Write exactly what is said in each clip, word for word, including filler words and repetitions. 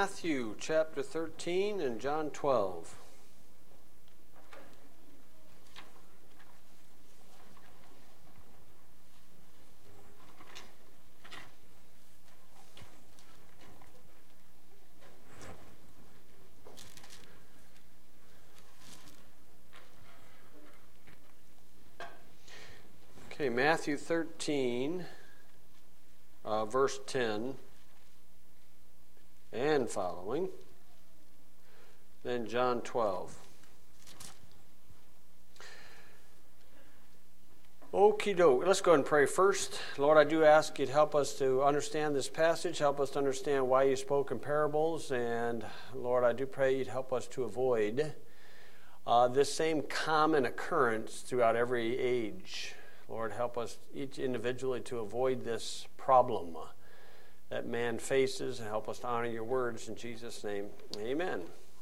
Matthew chapter thirteen and John twelve. Okay, Matthew thirteen, uh, verse ten. And following. Then John twelve. Okie doke. Let's go ahead and pray first. Lord, I do ask you to help us to understand this passage, help us to understand why you spoke in parables, and Lord, I do pray you'd help us to avoid uh, this same common occurrence throughout every age. Lord, help us each individually to avoid this problem that man faces, and help us to honor your words in Jesus' name. Amen.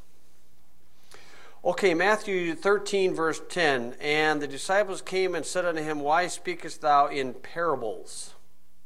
Okay, Matthew thirteen, verse ten. And the disciples came and said unto him, Why speakest thou in parables?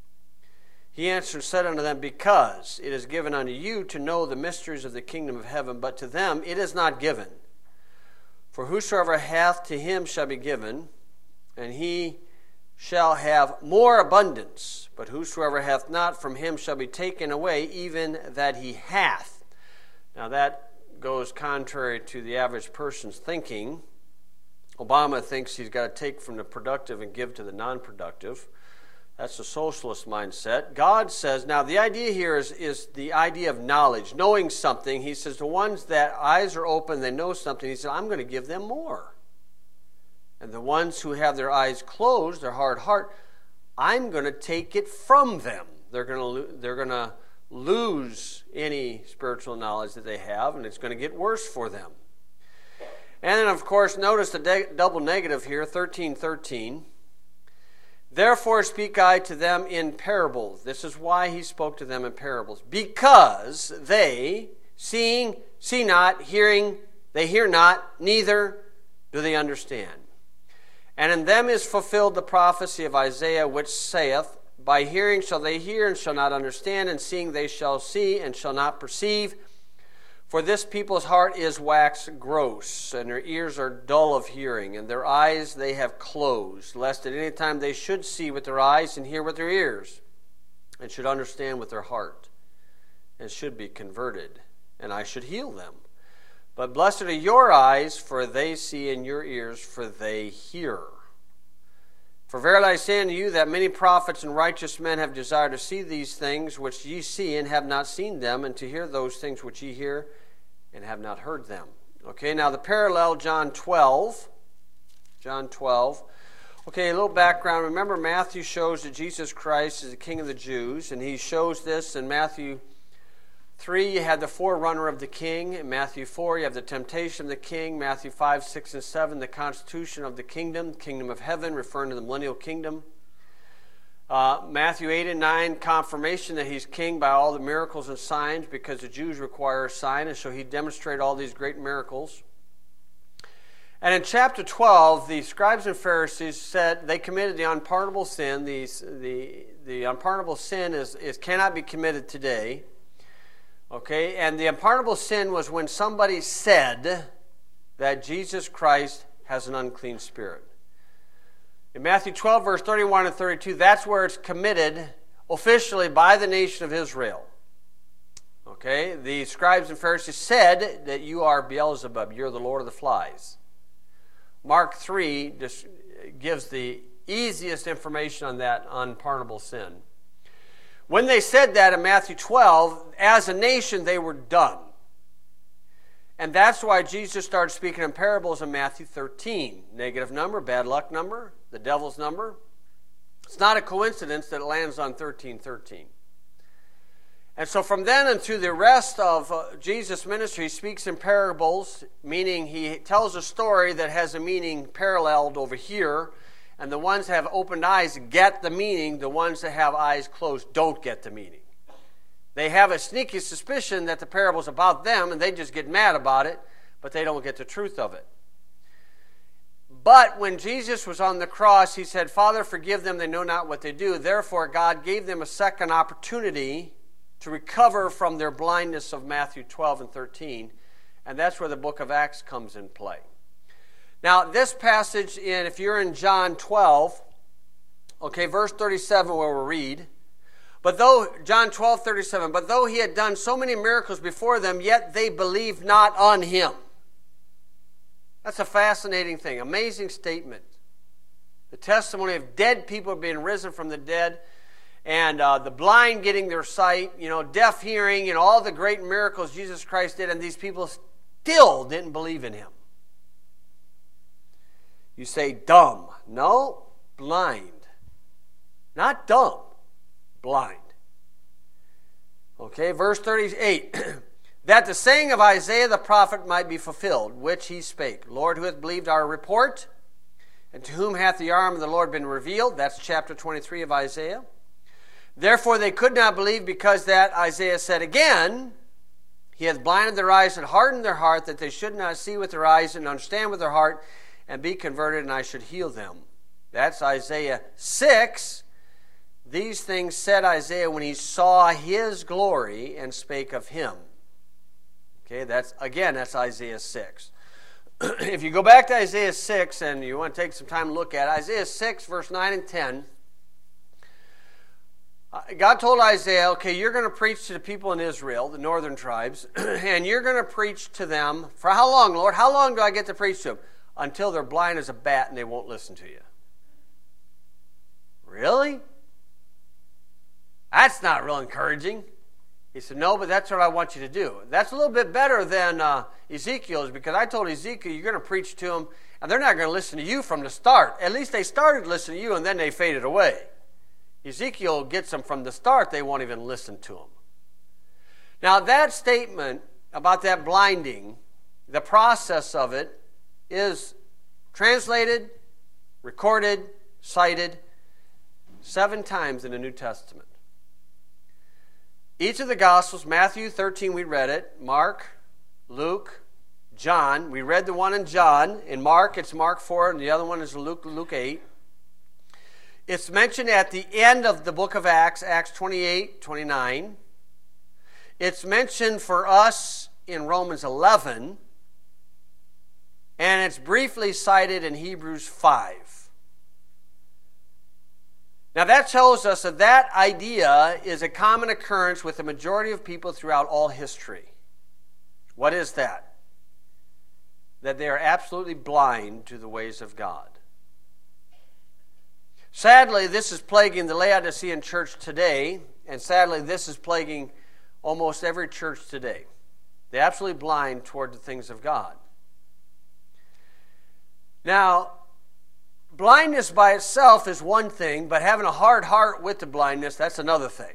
He answered and said unto them, Because it is given unto you to know the mysteries of the kingdom of heaven, but to them it is not given. For whosoever hath, to him shall be given, and he shall have more abundance, but whosoever hath not, from him shall be taken away even that he hath. Now that goes contrary to the average person's thinking. Obama thinks he's got to take from the productive and give to the non-productive. That's the socialist mindset. God says, now the idea here is, is the idea of knowledge, knowing something. He says the ones that eyes are open, they know something. He said, I'm going to give them more. And the ones who have their eyes closed, their hard heart, I'm going to take it from them. They're going to they're going to lose any spiritual knowledge that they have, and it's going to get worse for them. And then, of course, notice the de- double negative here, thirteen thirteen. Therefore speak I to them in parables. This is why he spoke to them in parables. Because they, seeing, see not, hearing, they hear not, neither do they understand. And in them is fulfilled the prophecy of Isaiah, which saith, By hearing shall they hear, and shall not understand, and seeing they shall see, and shall not perceive. For this people's heart is waxed gross, and their ears are dull of hearing, and their eyes they have closed, lest at any time they should see with their eyes, and hear with their ears, and should understand with their heart, and should be converted, and I should heal them. But blessed are your eyes, for they see, and your ears, for they hear. For verily I say unto you that many prophets and righteous men have desired to see these things which ye see, and have not seen them, and to hear those things which ye hear, and have not heard them. Okay, now the parallel, John twelve. John twelve. Okay, a little background. Remember, Matthew shows that Jesus Christ is the King of the Jews, and he shows this in Matthew three, you had the forerunner of the king. In Matthew four, you have the temptation of the king. Matthew five, six, and seven, the constitution of the kingdom, kingdom of heaven, referring to the millennial kingdom. Uh, Matthew eight and nine, confirmation that he's king by all the miracles and signs, because the Jews require a sign, and so he demonstrated all these great miracles. And in chapter twelve, the scribes and Pharisees said they committed the unpardonable sin. The, the, the unpardonable sin is, is cannot be committed today. Okay, and the unpardonable sin was when somebody said that Jesus Christ has an unclean spirit. In Matthew twelve, verse thirty-one and thirty-two, that's where it's committed officially by the nation of Israel. Okay, the scribes and Pharisees said that you are Beelzebub, you're the Lord of the flies. Mark three just gives the easiest information on that unpardonable sin. When they said that in Matthew twelve, as a nation, they were done. And that's why Jesus started speaking in parables in Matthew thirteen. Negative number, bad luck number, the devil's number. It's not a coincidence that it lands on thirteen thirteen. And so from then and through the rest of uh, Jesus' ministry, he speaks in parables, meaning he tells a story that has a meaning paralleled over here. And the ones that have opened eyes get the meaning. The ones that have eyes closed don't get the meaning. They have a sneaky suspicion that the parable's about them, and they just get mad about it, but they don't get the truth of it. But when Jesus was on the cross, he said, Father, forgive them, they know not what they do. Therefore, God gave them a second opportunity to recover from their blindness of Matthew twelve and thirteen, and that's where the book of Acts comes in play. Now, this passage, in if you're in John twelve, okay, verse thirty-seven, where we'll read, but though, John twelve, thirty-seven, but though he had done so many miracles before them, yet they believed not on him. That's a fascinating thing, amazing statement. The testimony of dead people being risen from the dead, and uh, the blind getting their sight, you know, deaf hearing, and all the great miracles Jesus Christ did, and these people still didn't believe in him. You say dumb. No, blind. Not dumb, blind. Okay, verse thirty-eight. That the saying of Isaiah the prophet might be fulfilled, which he spake. Lord, who hath believed our report? And to whom hath the arm of the Lord been revealed? That's chapter twenty-three of Isaiah. Therefore they could not believe, because that Isaiah said again, he hath blinded their eyes and hardened their heart, that they should not see with their eyes and understand with their heart, and be converted, and I should heal them. That's Isaiah six. These things said Isaiah when he saw his glory and spake of him. Okay, that's again, that's Isaiah six. If you go back to Isaiah six, and you want to take some time to look at it, Isaiah six, verse nine and ten, God told Isaiah, okay, you're going to preach to the people in Israel, the northern tribes, and you're going to preach to them. For how long, Lord? How long do I get to preach to them? Until they're blind as a bat and they won't listen to you. Really? That's not real encouraging. He said, no, but that's what I want you to do. That's a little bit better than uh, Ezekiel's, because I told Ezekiel, you're going to preach to them, and they're not going to listen to you from the start. At least they started listening to you, and then they faded away. Ezekiel gets them from the start, they won't even listen to him. Now, that statement about that blinding, the process of it, is translated, recorded, cited seven times in the New Testament. Each of the Gospels, Matthew thirteen, we read it, Mark, Luke, John. We read the one in John. In Mark, it's Mark four, and the other one is Luke, Luke eight. It's mentioned at the end of the book of Acts, Acts twenty-eight, twenty-nine. It's mentioned for us in Romans eleven, and it's briefly cited in Hebrews five. Now that tells us that that idea is a common occurrence with the majority of people throughout all history. What is that? That they are absolutely blind to the ways of God. Sadly, this is plaguing the Laodicean church today, and sadly, this is plaguing almost every church today. They're absolutely blind toward the things of God. Now, blindness by itself is one thing, but having a hard heart with the blindness, that's another thing.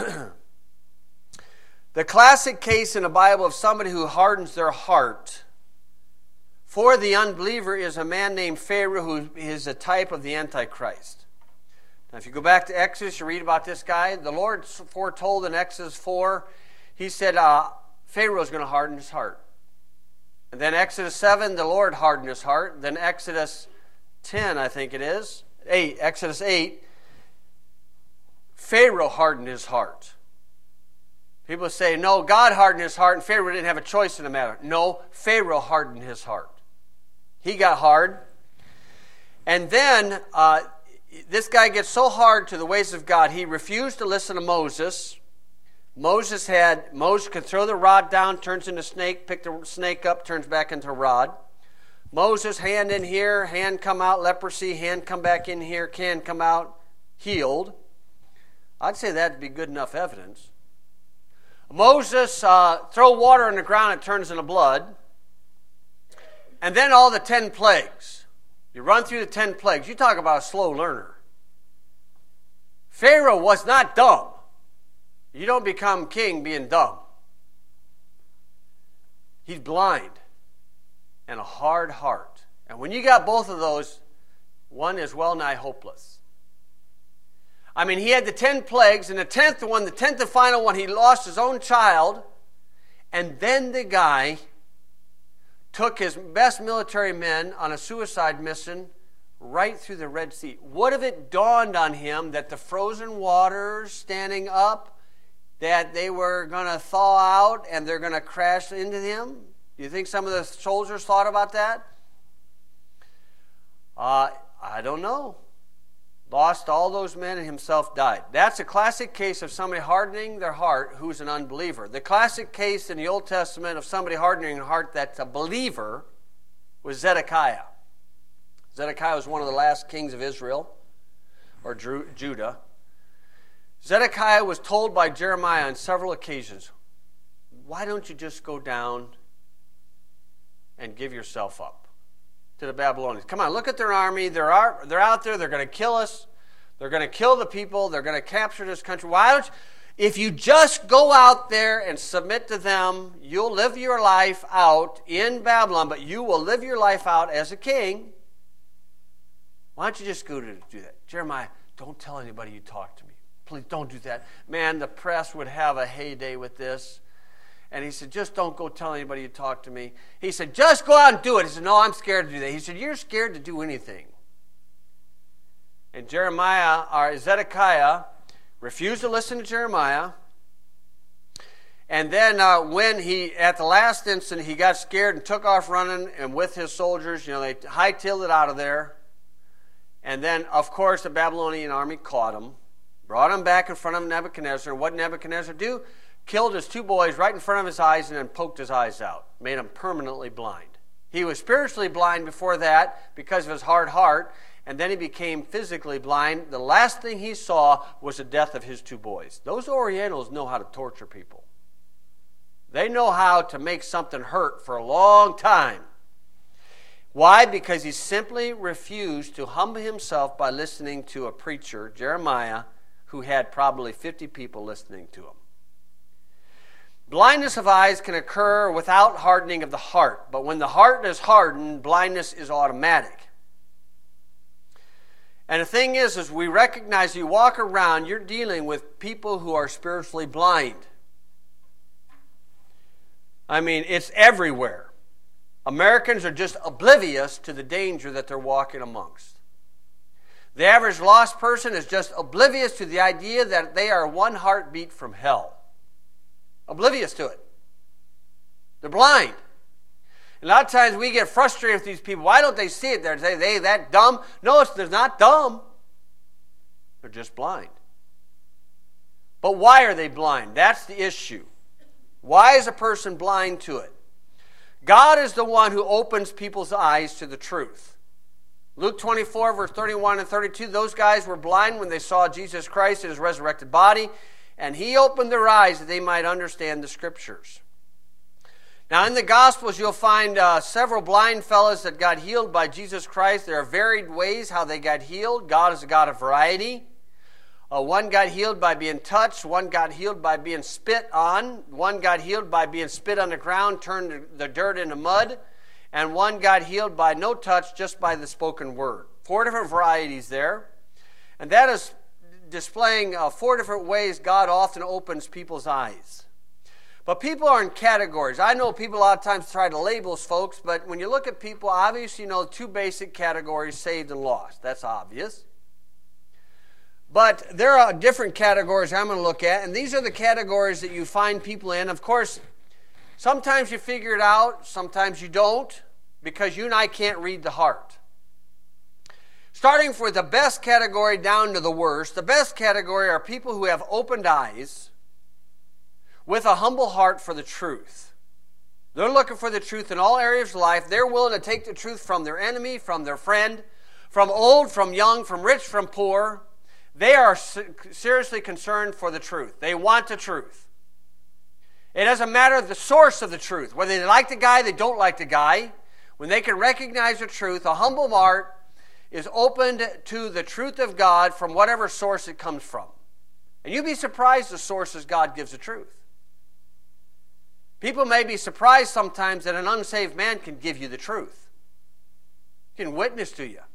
The classic case in the Bible of somebody who hardens their heart for the unbeliever is a man named Pharaoh, who is a type of the Antichrist. Now, if you go back to Exodus, you read about this guy. The Lord foretold in Exodus four, he said uh, Pharaoh is going to harden his heart. And then Exodus seven, the Lord hardened his heart. Then Exodus ten, I think it is, eight, Exodus eight, Pharaoh hardened his heart. People say, no, God hardened his heart and Pharaoh didn't have a choice in the matter. No, Pharaoh hardened his heart. He got hard. And then uh, this guy gets so hard to the ways of God, he refused to listen to Moses. Moses had, Moses could throw the rod down, turns into a snake, pick the snake up, turns back into a rod. Moses, hand in here, hand come out, leprosy, hand come back in here, can come out, healed. I'd say that'd be good enough evidence. Moses, uh, throw water on the ground, it turns into blood. And then all the ten plagues. You run through the ten plagues. You talk about a slow learner. Pharaoh was not dumb. You don't become king being dumb. He's blind and a hard heart. And when you got both of those, one is well nigh hopeless. I mean, he had the ten plagues, and the tenth one, the tenth and final one, he lost his own child, and then the guy took his best military men on a suicide mission right through the Red Sea. What if it dawned on him that the frozen waters standing up that they were going to thaw out and they're going to crash into him? Do you think some of the soldiers thought about that? Uh, I don't know. Lost all those men and himself died. That's a classic case of somebody hardening their heart who's an unbeliever. The classic case in the Old Testament of somebody hardening their heart that's a believer was Zedekiah. Zedekiah was one of the last kings of Israel, or Judah. Zedekiah was told by Jeremiah on several occasions, why don't you just go down and give yourself up to the Babylonians? Come on, look at their army. They're out, they're out there. They're going to kill us. They're going to kill the people. They're going to capture this country. Why don't you, if you just go out there and submit to them, you'll live your life out in Babylon, but you will live your life out as a king. Why don't you just go to do that? Jeremiah, don't tell anybody you talk to me. Please don't do that. Man, the press would have a heyday with this. And he said, just don't go tell anybody you talk to me. He said, just go out and do it. He said, no, I'm scared to do that. He said, you're scared to do anything. And Jeremiah, or Zedekiah, refused to listen to Jeremiah. And then uh, when he, at the last instant, he got scared and took off running, and with his soldiers, you know, they hightailed it out of there. And then, of course, the Babylonian army caught him, brought him back in front of Nebuchadnezzar. And what did Nebuchadnezzar do? Killed his two boys right in front of his eyes and then poked his eyes out. Made him permanently blind. He was spiritually blind before that because of his hard heart. And then he became physically blind. The last thing he saw was the death of his two boys. Those Orientals know how to torture people. They know how to make something hurt for a long time. Why? Because he simply refused to humble himself by listening to a preacher, Jeremiah, who had probably fifty people listening to him. Blindness of eyes can occur without hardening of the heart. But when the heart is hardened, blindness is automatic. And the thing is, as we recognize, you walk around, you're dealing with people who are spiritually blind. I mean, it's everywhere. Americans are just oblivious to the danger that they're walking amongst. The average lost person is just oblivious to the idea that they are one heartbeat from hell. Oblivious to it. They're blind. And a lot of times we get frustrated with these people. Why don't they see it? They're say they that dumb. No, it's, they're not dumb. They're just blind. But why are they blind? That's the issue. Why is a person blind to it? God is the one who opens people's eyes to the truth. Luke twenty-four, verse thirty-one and thirty-two, those guys were blind when they saw Jesus Christ in his resurrected body, and he opened their eyes that they might understand the Scriptures. Now, in the Gospels, you'll find uh, several blind fellows that got healed by Jesus Christ. There are varied ways how they got healed. God is a God of variety. Uh, one got healed by being touched. One got healed by being spit on. One got healed by being spit on the ground, turned the dirt into mud. And one got healed by no touch, just by the spoken word. Four different varieties there. And that is displaying uh, four different ways God often opens people's eyes. But people are in categories. I know people a lot of times try to label folks, but when you look at people, obviously you know two basic categories, saved and lost. That's obvious. But there are different categories I'm going to look at, and these are the categories that you find people in. Of course, sometimes you figure it out, sometimes you don't, because you and I can't read the heart. Starting with the best category down to the worst, the best category are people who have opened eyes with a humble heart for the truth. They're looking for the truth in all areas of life. They're willing to take the truth from their enemy, from their friend, from old, from young, from rich, from poor. They are seriously concerned for the truth. They want the truth. It doesn't matter the source of the truth. Whether they like the guy, they don't like the guy. When they can recognize the truth, a humble heart is opened to the truth of God from whatever source it comes from. And you'd be surprised the sources God gives the truth. People may be surprised sometimes that an unsaved man can give you the truth. He can witness to you.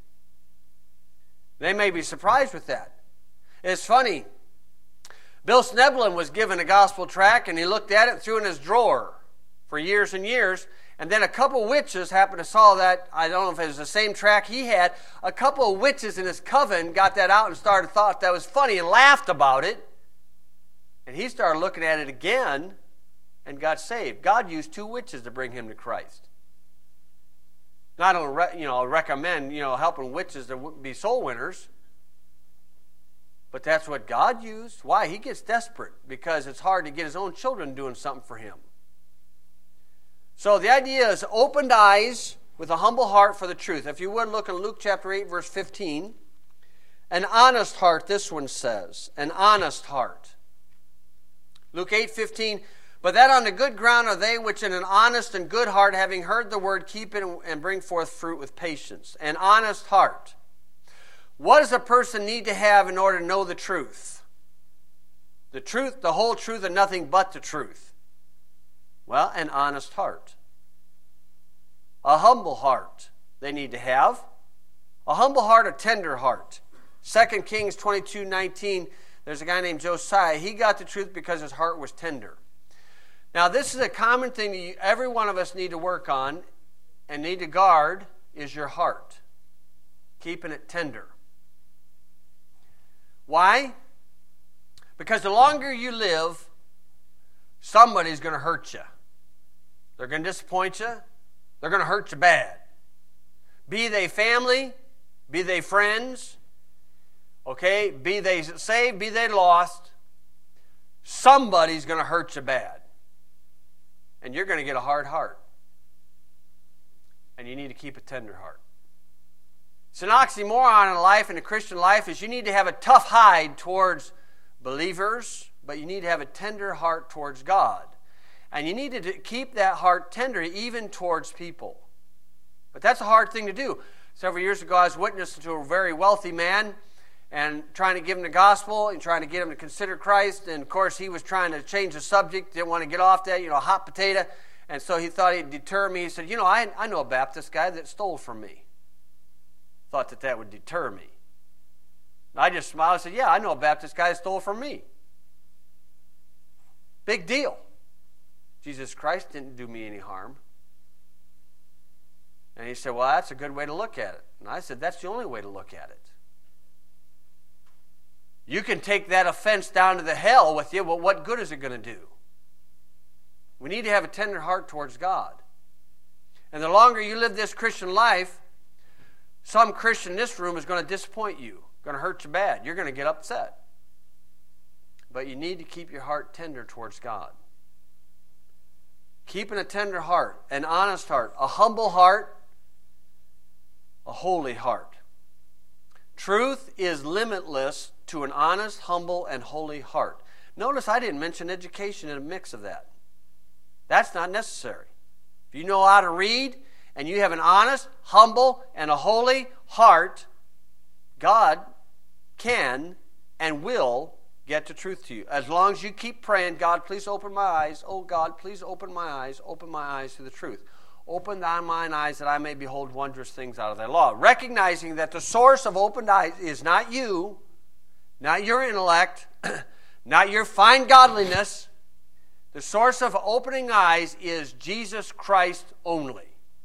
They may be surprised with that. It's funny. Bill Sneblin was given a gospel tract, and he looked at it, threw it in his drawer for years and years. And then a couple witches happened to saw that. I don't know if it was the same tract he had. A couple of witches in his coven got that out and started thought that was funny and laughed about it. And he started looking at it again and got saved. God used two witches to bring him to Christ. Not only, you know, recommend, you know, helping witches to be soul winners, but that's what God used. Why? He gets desperate because it's hard to get his own children doing something for him. So the idea is opened eyes with a humble heart for the truth. If you would look in Luke chapter eight, verse fifteen. An honest heart, this one says. An honest heart. Luke eight fifteen. But that on the good ground are they which in an honest and good heart, having heard the word, keep it and bring forth fruit with patience. An honest heart. What does a person need to have in order to know the truth? The truth, the whole truth, and nothing but the truth. Well, an honest heart. A humble heart they need to have. A humble heart, a tender heart. Second Kings twenty-two nineteen, there's a guy named Josiah. He got the truth because his heart was tender. Now, this is a common thing that you, every one of us need to work on and need to guard is your heart. Keeping it tender. Why? Because the longer you live, somebody's going to hurt you. They're going to disappoint you. They're going to hurt you bad. Be they family, be they friends, okay, be they saved, be they lost, somebody's going to hurt you bad. And you're going to get a hard heart. And you need to keep a tender heart. It's an oxymoron in life, in a Christian life, is you need to have a tough hide towards believers, but you need to have a tender heart towards God. And you need to keep that heart tender even towards people. But that's a hard thing to do. Several years ago, I was witnessing to a very wealthy man and trying to give him the gospel and trying to get him to consider Christ. And, of course, he was trying to change the subject, didn't want to get off that, you know, hot potato. And so he thought he'd deter me. He said, you know, I, I know a Baptist guy that stole from me. Thought that that would deter me. And I just smiled and said, yeah, I know a Baptist guy that stole from me. Big deal. Jesus Christ didn't do me any harm. And he said, well, that's a good way to look at it. And I said, that's the only way to look at it. You can take that offense down to the hell with you, but what good is it going to do? We need to have a tender heart towards God. And the longer you live this Christian life, some Christian in this room is going to disappoint you, going to hurt you bad. You're going to get upset. But you need to keep your heart tender towards God. Keeping a tender heart, an honest heart, a humble heart, a holy heart. Truth is limitless to an honest, humble, and holy heart. Notice I didn't mention education in a mix of that. That's not necessary. If you know how to read and you have an honest, humble, and a holy heart, God can and will get the truth to you. As long as you keep praying, God, please open my eyes. Oh, God, please open my eyes. Open my eyes to the truth. Open thy mine eyes that I may behold wondrous things out of thy law. Recognizing that the source of opened eyes is not you, not your intellect, not your fine godliness. The source of opening eyes is Jesus Christ only.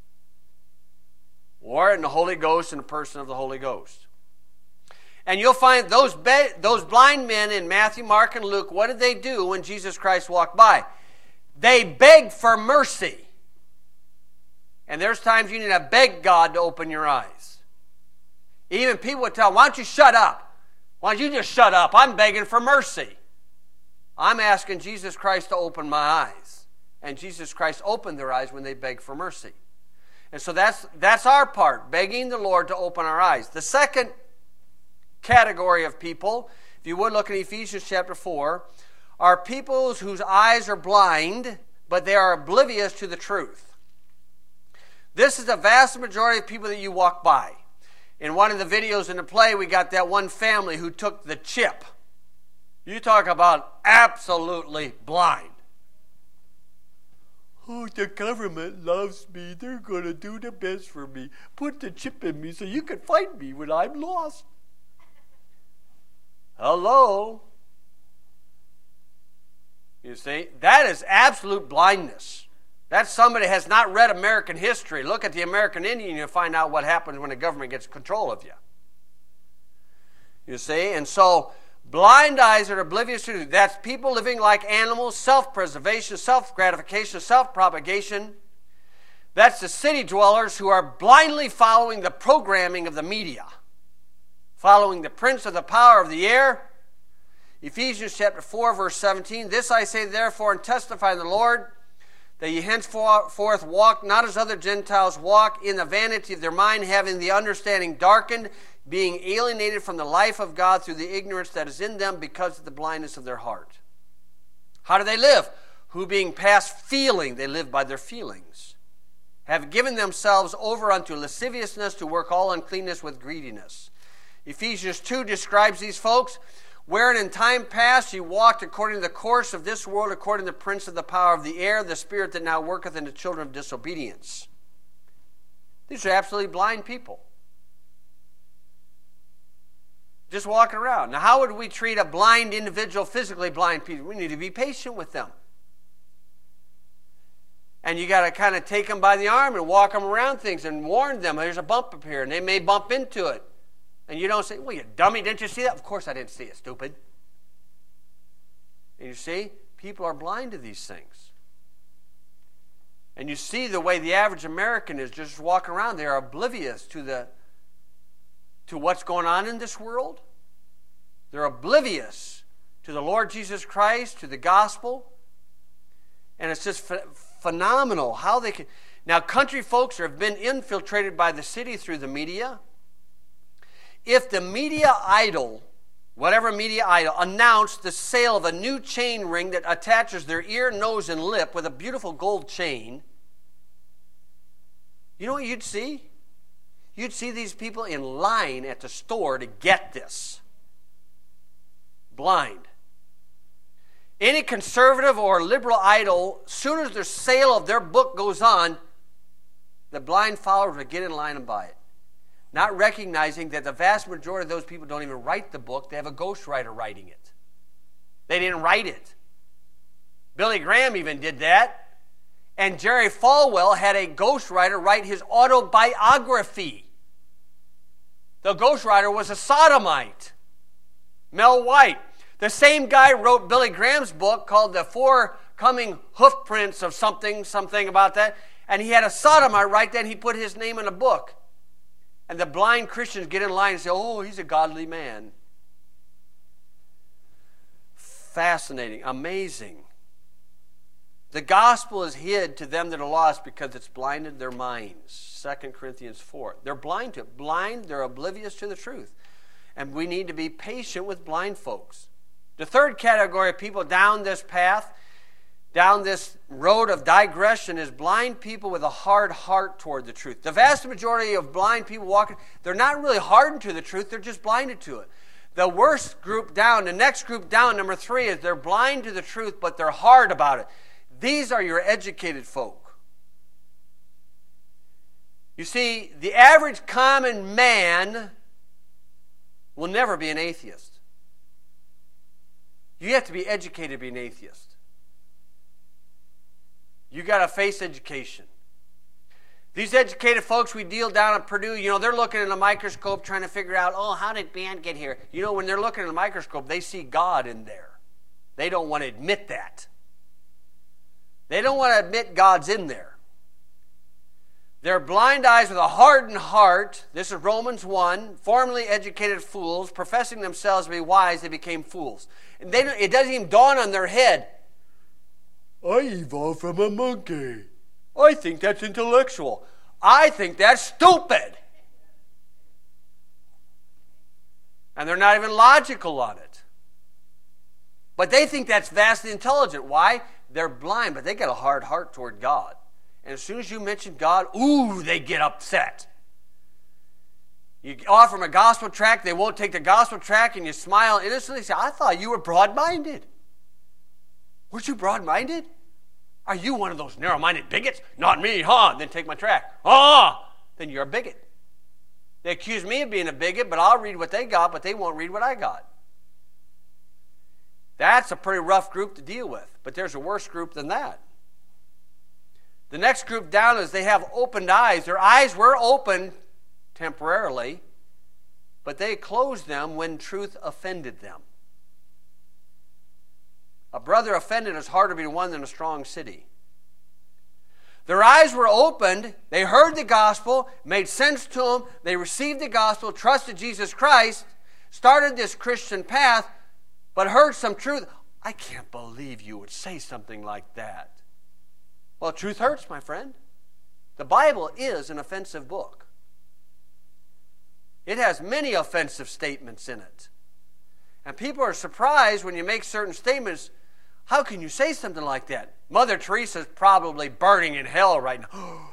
Or in the Holy Ghost, in the person of the Holy Ghost. And you'll find those, be- those blind men in Matthew, Mark, and Luke, what did they do when Jesus Christ walked by? They begged for mercy. And there's times you need to beg God to open your eyes. Even people would tell, why don't you shut up? Why don't you just shut up? I'm begging for mercy. I'm asking Jesus Christ to open my eyes. And Jesus Christ opened their eyes when they begged for mercy. And so that's, that's our part, begging the Lord to open our eyes. The second category of people, if you would look at Ephesians chapter four, are people whose eyes are blind, but they are oblivious to the truth. This is the vast majority of people that you walk by. In one of the videos in the play, we got that one family who took the chip. You talk about absolutely blind. Oh, the government loves me. They're going to do the best for me. Put the chip in me so you can find me when I'm lost. Hello? You see, that is absolute blindness. That's somebody has not read American history. Look at the American Indian and you'll find out what happens when the government gets control of you. You see, and so Blind eyes are oblivious to truth. That's people living like animals, self-preservation, self-gratification, self-propagation. That's the city dwellers who are blindly following the programming of the media, following the prince of the power of the air. Ephesians chapter four, verse seventeen, this I say therefore and testify in the Lord, that ye henceforth walk not as other Gentiles walk, in the vanity of their mind, having the understanding darkened, being alienated from the life of God through the ignorance that is in them because of the blindness of their heart. How do they live? Who being past feeling, they live by their feelings, have given themselves over unto lasciviousness, to work all uncleanness with greediness. Ephesians two describes these folks, wherein in time past ye walked according to the course of this world, according to the prince of the power of the air, the spirit that now worketh in the children of disobedience. These are absolutely blind people. Just walking around. Now, how would we treat a blind individual, physically blind people? We need to be patient with them. And you got to kind of take them by the arm and walk them around things and warn them, there's a bump up here, and they may bump into it. And you don't say, well, you dummy, didn't you see that? Of course I didn't see it, stupid. And you see, people are blind to these things. And you see the way the average American is just walking around. They are oblivious to the to what's going on in this world. They're oblivious to the Lord Jesus Christ, to the gospel. And it's just ph- phenomenal how they can. Now, country folks have been infiltrated by the city through the media. If the media idol, whatever media idol, announced the sale of a new chain ring that attaches their ear, nose, and lip with a beautiful gold chain, you know what you'd see? You'd see these people in line at the store to get this. Blind. Any conservative or liberal idol, soon as the sale of their book goes on, the blind followers will get in line and buy it. Not recognizing that the vast majority of those people don't even write the book. They have a ghostwriter writing it. They didn't write it. Billy Graham even did that. And Jerry Falwell had a ghostwriter write his autobiography. The ghostwriter was a sodomite. Mel White. The same guy wrote Billy Graham's book called The Four Coming Hoofprints of something, something about that. And he had a sodomite write that, and he put his name in a book. And the blind Christians get in line and say, oh, he's a godly man. Fascinating, amazing. The gospel is hid to them that are lost because it's blinded their minds. Second Corinthians four. They're blind to it. Blind, they're oblivious to the truth. And we need to be patient with blind folks. The third category of people down this path, down this road of digression, is blind people with a hard heart toward the truth. The vast majority of blind people walking, they're not really hardened to the truth, they're just blinded to it. The worst group down, the next group down, number three, is they're blind to the truth, but they're hard about it. These are your educated folk. You see, the average common man will never be an atheist. You have to be educated to be an atheist. You got to face education. These educated folks we deal down at Purdue, you know, they're looking in a microscope trying to figure out, oh, how did man get here? You know, when they're looking in a microscope, they see God in there. They don't want to admit that. They don't want to admit God's in there. They're blind eyes with a hardened heart. This is Romans one. Formerly educated fools, professing themselves to be wise, they became fools. And they don't, it doesn't even dawn on their head, I evolved from a monkey. I think that's intellectual. I think that's stupid. And they're not even logical on it. But they think that's vastly intelligent. Why? They're blind, but they got a hard heart toward God. And as soon as you mention God, ooh, they get upset. You offer them a gospel tract, they won't take the gospel tract, and you smile innocently and say, I thought you were broad-minded. Weren't you broad-minded? Are you one of those narrow-minded bigots? Not me, huh? Then take my tract. Ah, then you're a bigot. They accuse me of being a bigot, but I'll read what they got, but they won't read what I got. That's a pretty rough group to deal with, but there's a worse group than that. The next group down is they have opened eyes. Their eyes were open temporarily, but they closed them when truth offended them. A brother offended is harder to be won than a strong city. Their eyes were opened. They heard the gospel, made sense to them. They received the gospel, trusted Jesus Christ, started this Christian path, but heard some truth. I can't believe you would say something like that. Well, truth hurts, my friend. The Bible is an offensive book. It has many offensive statements in it. And people are surprised when you make certain statements. How can you say something like that? Mother Teresa's probably burning in hell right now.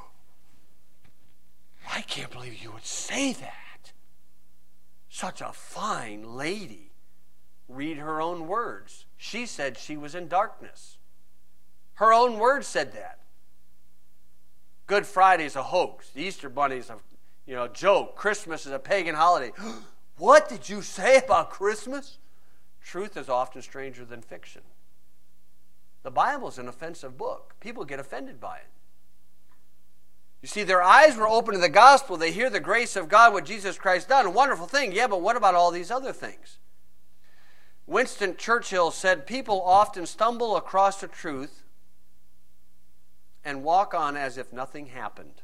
I can't believe you would say that. Such a fine lady. Read her own words. She said she was in darkness. Her own words said that. Good Friday is a hoax. The Easter Bunny is a you know, joke. Christmas is a pagan holiday. What did you say about Christmas? Truth is often stranger than fiction. The Bible is an offensive book. People get offended by it. You see, their eyes were open to the gospel. They hear the grace of God, what Jesus Christ done. A wonderful thing. Yeah, but what about all these other things? Winston Churchill said, people often stumble across the truth and walk on as if nothing happened.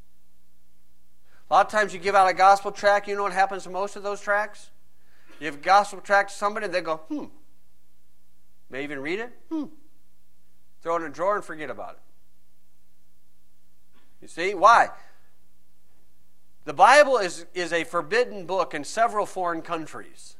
A lot of times you give out a gospel tract, you know what happens to most of those tracts? You give a gospel tract to somebody, and they go, hmm. May even read it? Hmm. Throw it in a drawer and forget about it. You see? Why? The Bible is, is a forbidden book in several foreign countries.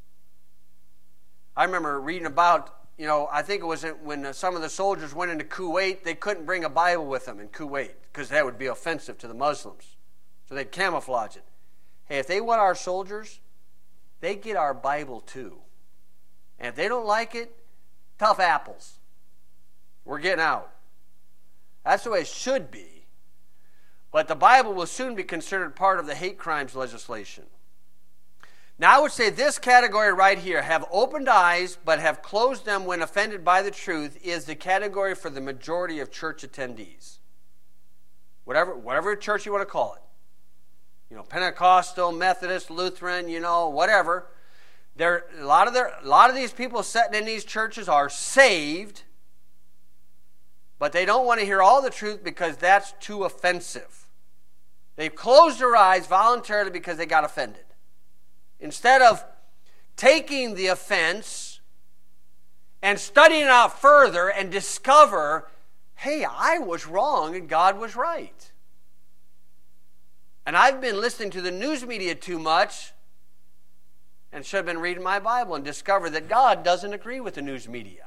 I remember reading about, you know, I think it was when some of the soldiers went into Kuwait, they couldn't bring a Bible with them in Kuwait because that would be offensive to the Muslims. So they'd camouflage it. Hey, if they want our soldiers, they get our Bible too. And if they don't like it, tough apples. We're getting out. That's the way it should be. But the Bible will soon be considered part of the hate crimes legislation. Now I would say this category right here, have opened eyes but have closed them when offended by the truth, is the category for the majority of church attendees. Whatever, whatever church you want to call it. You know, Pentecostal, Methodist, Lutheran, you know, whatever. There, a lot of their, a lot of these people sitting in these churches are saved, but they don't want to hear all the truth because that's too offensive. They've closed their eyes voluntarily because they got offended. Instead of taking the offense and studying it out further and discover, hey, I was wrong and God was right. And I've been listening to the news media too much and should have been reading my Bible and discovered that God doesn't agree with the news media.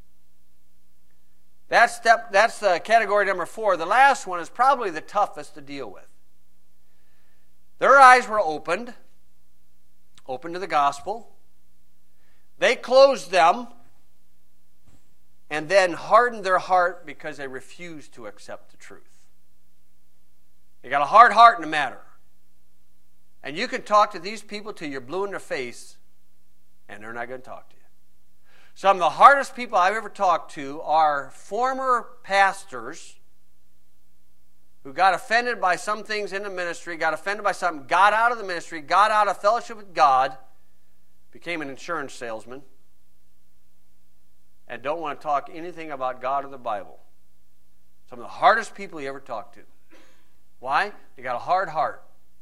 That's, step, that's the category number four. The last one is probably the toughest to deal with. Their eyes were opened, open to the gospel. They closed them and then hardened their heart because they refused to accept the truth. They got a hard heart in the matter. And you can talk to these people till you're blue in their face, and they're not going to talk to you. Some of the hardest people I've ever talked to are former pastors who got offended by some things in the ministry, got offended by something, got out of the ministry, got out of fellowship with God, became an insurance salesman, and don't want to talk anything about God or the Bible. Some of the hardest people you ever talked to. Why? They got a hard heart.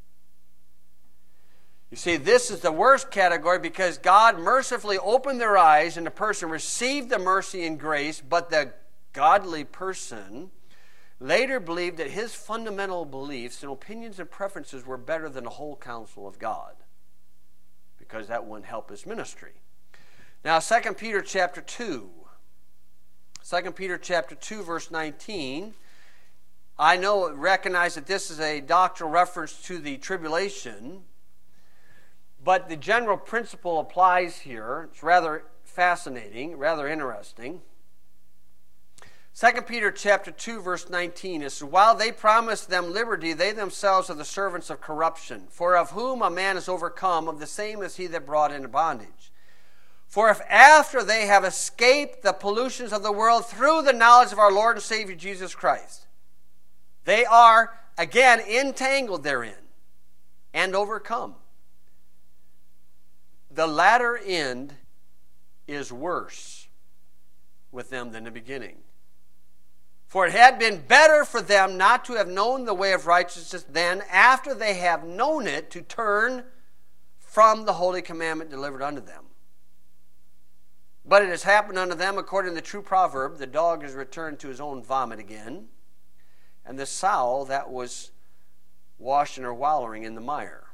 You see, this is the worst category because God mercifully opened their eyes and the person received the mercy and grace, but the godly person later believed that his fundamental beliefs and opinions and preferences were better than the whole counsel of God because that wouldn't help his ministry. Now, Second Peter chapter two. Second Peter chapter two, verse nineteen. I know, recognize that this is a doctrinal reference to the tribulation, but the general principle applies here. It's rather fascinating, rather interesting. Second Peter chapter two, verse nineteen is, while they promised them liberty, they themselves are the servants of corruption. For of whom a man is overcome, of the same is he that brought into bondage. For if after they have escaped the pollutions of the world through the knowledge of our Lord and Savior Jesus Christ, they are again entangled therein and overcome, the latter end is worse with them than the beginning. For it had been better for them not to have known the way of righteousness than, after they have known it, to turn from the holy commandment delivered unto them. But it has happened unto them according to the true proverb, the dog is returned to his own vomit again, and the sow that was washing or wallowing in the mire.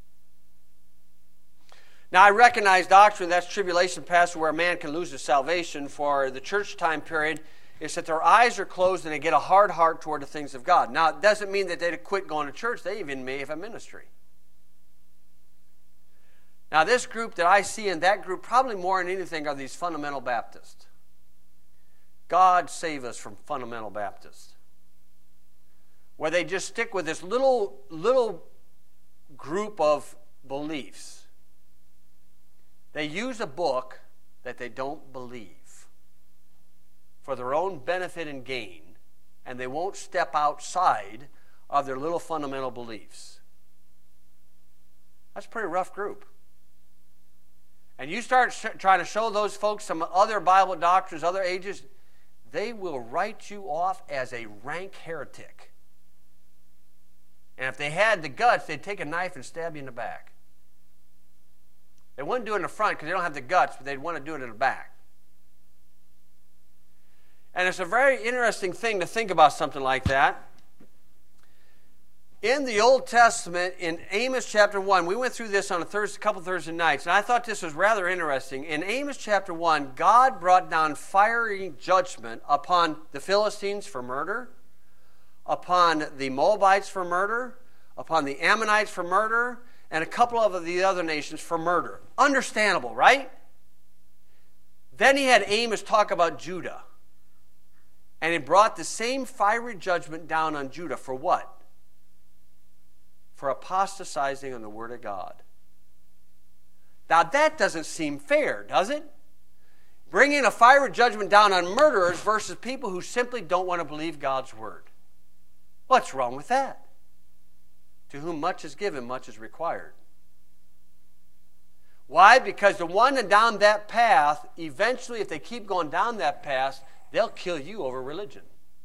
Now I recognize doctrine, that's tribulation past, where a man can lose his salvation. For the church time period, is that their eyes are closed and they get a hard heart toward the things of God. Now, it doesn't mean that they'd quit going to church. They even may have a ministry. Now, this group that I see in that group, probably more than anything, are these fundamental Baptists. God save us from fundamental Baptists. Where they just stick with this little, little group of beliefs. They use a book that they don't believe for their own benefit and gain, and they won't step outside of their little fundamental beliefs. That's a pretty rough group. And you start sh- trying to show those folks some other Bible doctrines, other ages, they will write you off as a rank heretic. And if they had the guts, they'd take a knife and stab you in the back. They wouldn't do it in the front because they don't have the guts, but they'd want to do it in the back. And it's a very interesting thing to think about something like that. In the Old Testament, in Amos chapter one, we went through this on a Thursday, couple Thursday nights, and I thought this was rather interesting. In Amos chapter one, God brought down fiery judgment upon the Philistines for murder, upon the Moabites for murder, upon the Ammonites for murder, and a couple of the other nations for murder. Understandable, right? Then he had Amos talk about Judah. And he brought the same fiery judgment down on Judah for what? For apostatizing on the Word of God. Now that doesn't seem fair, does it? Bringing a fiery judgment down on murderers versus people who simply don't want to believe God's Word. What's wrong with that? To whom much is given, much is required. Why? Because the one down that path, eventually if they keep going down that path, they'll kill you over religion.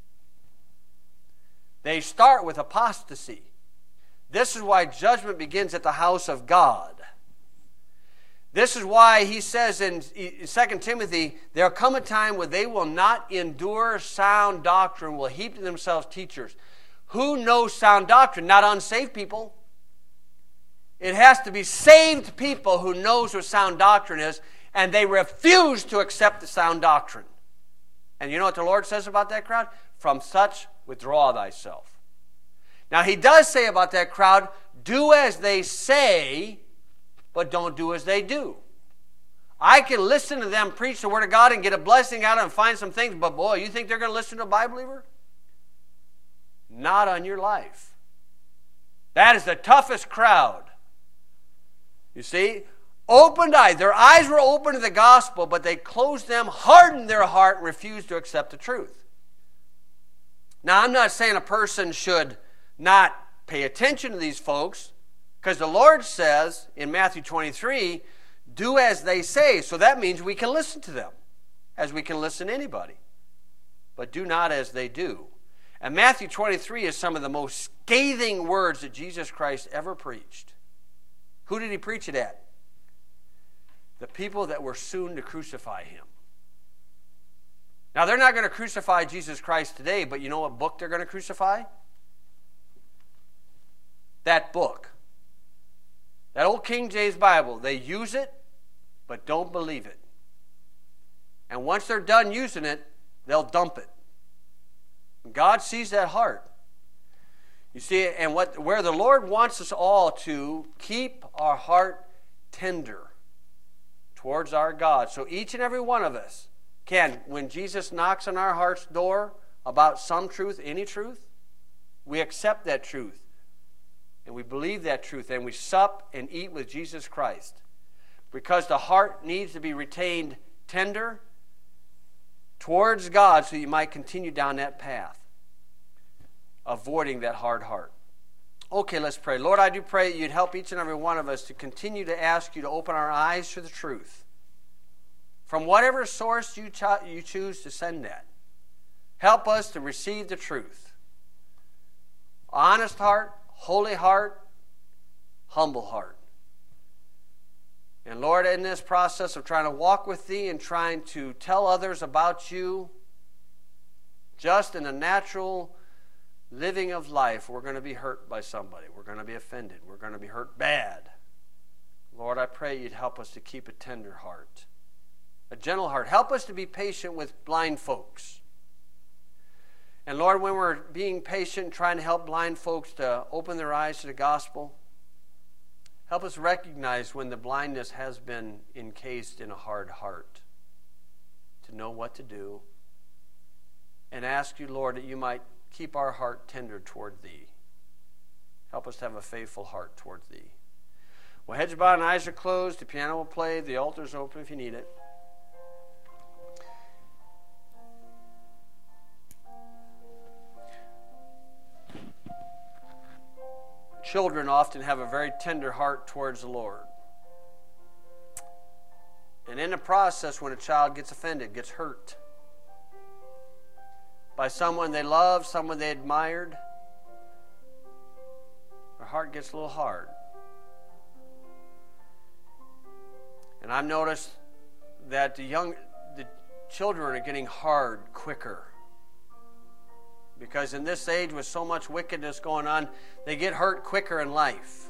They start with apostasy. This is why judgment begins at the house of God. This is why he says in Second Timothy, there'll come a time where they will not endure sound doctrine, will heap to themselves teachers. Who knows sound doctrine? Not unsaved people. It has to be saved people who knows what sound doctrine is, and they refuse to accept the sound doctrine. And you know what the Lord says about that crowd? From such withdraw thyself. Now he does say about that crowd, do as they say, but don't do as they do. I can listen to them preach the Word of God and get a blessing out of it and find some things, but boy, you think they're going to listen to a Bible believer? Not on your life. That is the toughest crowd. You see? Opened eyes. Their eyes were open to the gospel, but they closed them, hardened their heart, and refused to accept the truth. Now, I'm not saying a person should not pay attention to these folks, because the Lord says in Matthew twenty-three, do as they say. So that means we can listen to them, as we can listen to anybody. But do not as they do. And Matthew twenty-three is some of the most scathing words that Jesus Christ ever preached. Who did he preach it at? The people that were soon to crucify him. Now, they're not going to crucify Jesus Christ today, but you know what book they're going to crucify? That book. That old King James Bible. They use it, but don't believe it. And once they're done using it, they'll dump it. And God sees that heart. You see, and what where the Lord wants us all to keep our heart tender towards our God. So each and every one of us can, when Jesus knocks on our heart's door about some truth, any truth, we accept that truth. And we believe that truth. And we sup and eat with Jesus Christ. Because the heart needs to be retained tender towards God so you might continue down that path, avoiding that hard heart. Okay, let's pray. Lord, I do pray that you'd help each and every one of us to continue to ask you to open our eyes to the truth. from whatever source you, cho- you choose to send that. Help us to receive the truth. Honest heart, holy heart, humble heart. And Lord, in this process of trying to walk with Thee and trying to tell others about You, just in the natural living of life, we're going to be hurt by somebody. We're going to be offended. We're going to be hurt bad. Lord, I pray You'd help us to keep a tender heart, a gentle heart. Help us to be patient with blind folks. And Lord, when we're being patient, trying to help blind folks to open their eyes to the gospel, help us recognize when the blindness has been encased in a hard heart, to know what to do, and ask You, Lord, that You might keep our heart tender toward Thee. Help us to have a faithful heart toward Thee. Well, heads are bowed and eyes are closed. The piano will play. The altar's open if you need it. Children often have a very tender heart towards the Lord. And in the process, when a child gets offended, gets hurt by someone they loved, someone they admired, their heart gets a little hard. And I've noticed that the young, the children are getting hard quicker. Because in this age with so much wickedness going on, they get hurt quicker in life.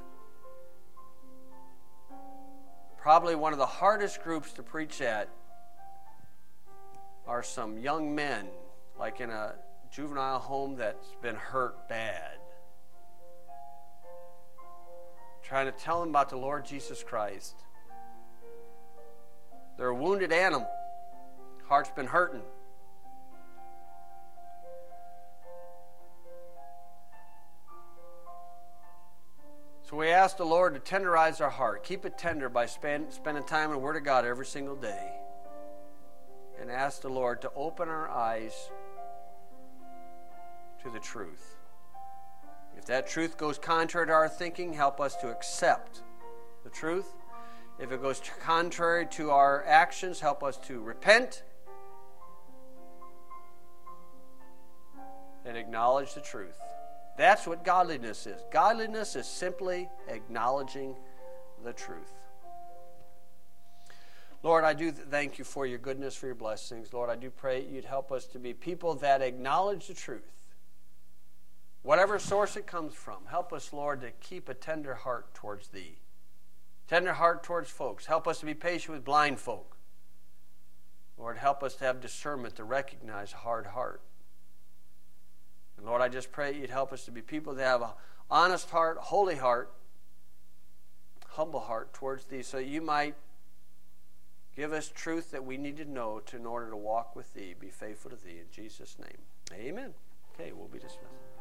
Probably one of the hardest groups to preach at are some young men, like in a juvenile home that's been hurt bad. Trying to tell them about the Lord Jesus Christ. They're a wounded animal. Heart's been hurting. So we ask the Lord to tenderize our heart. Keep it tender by spend, spending time in the Word of God every single day. And ask the Lord to open our eyes to the truth. If that truth goes contrary to our thinking, help us to accept the truth. If it goes contrary to our actions, help us to repent and acknowledge the truth. That's what godliness is. Godliness is simply acknowledging the truth. Lord, I do thank You for Your goodness, for Your blessings. Lord, I do pray You'd help us to be people that acknowledge the truth. Whatever source it comes from, help us, Lord, to keep a tender heart towards Thee. Tender heart towards folks. Help us to be patient with blind folk. Lord, help us to have discernment to recognize a hard heart. And Lord, I just pray You'd help us to be people that have an honest heart, holy heart, humble heart towards Thee, so You might give us truth that we need to know to, in order to walk with Thee, be faithful to Thee. In Jesus' name, amen. Okay, we'll be dismissed.